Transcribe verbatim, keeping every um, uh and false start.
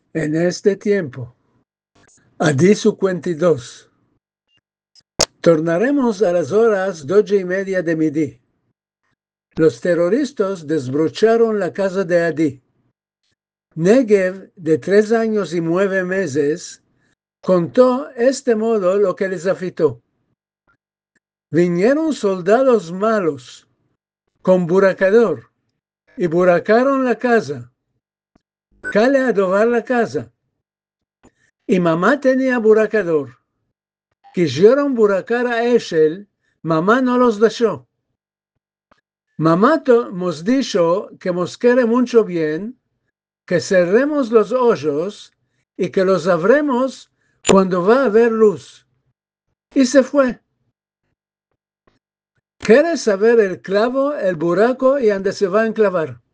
En este tiempo, Adí cincuenta y dos. Tornaremos a las horas doce y media de Midí. Los terroristas desbrocharon la casa de Adí. Negev, de tres años y nueve meses, contó este modo lo que les afectó. Vinieron soldados malos con buracador y buracaron la casa. Cale a adobar la casa. Y mamá tenía buracador. Quisieron buracar a Eshel, mamá no los dejó. Mamá nos dijo que nos quiere mucho bien, que cerremos los hoyos y que los abremos cuando va a haber luz. Y se fue. ¿Quieres saber el clavo, el buraco y dónde se va a enclavar?